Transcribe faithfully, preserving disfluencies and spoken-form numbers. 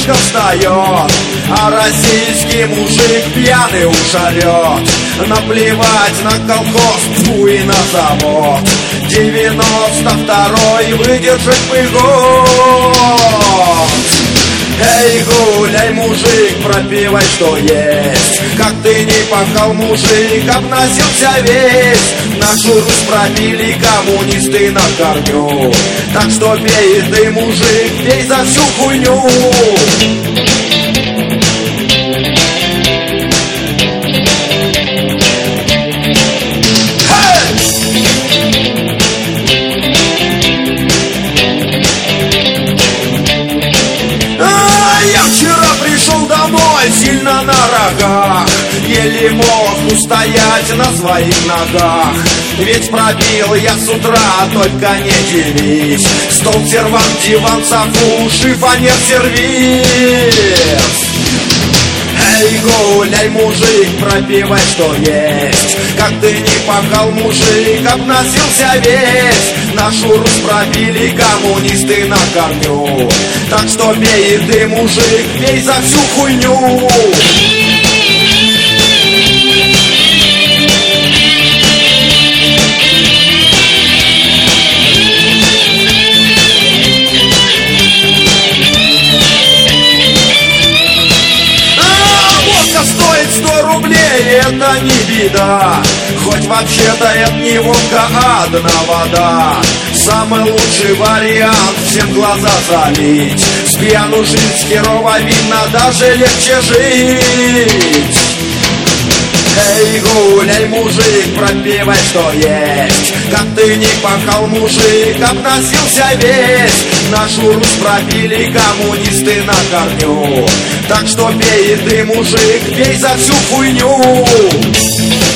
редко встает, а российский мужик пьяный уж орет. Наплевать на колхоз, тьфу и на завод. Девяносто второй выдержать бы год. Эй, гуляй, мужик, пропивай, что есть. Как ты не пахал, мужик, обносился весь. Нашу Русь пробили коммунисты на корню. Так что пей ты, мужик, пей за всю хуйню. Сильно на рогах, еле мог устоять на своих ногах. Ведь пробил я с утра, только не дивись. Стол, сервант, диван, софу, шифонер, сервис. Эй, гуляй, мужик, пропивай, что есть. Как ты не пахал, мужик, обносился весь. Нашу Русь пробили коммунисты на корню. Так что пей ты, мужик, пей за всю хуйню. Стоит сто рублей, это не беда. Хоть вообще-то это не водка, а одна вода. Самый лучший вариант всем глаза залить. С пьяну жить херово видно, даже легче жить. Эй, гуляй, мужик, пропивай, что есть. Как ты не пахал, мужик, обносился весь. Нашу Русь пробили коммунисты на корню. Так что пей ты, мужик, пей за всю хуйню.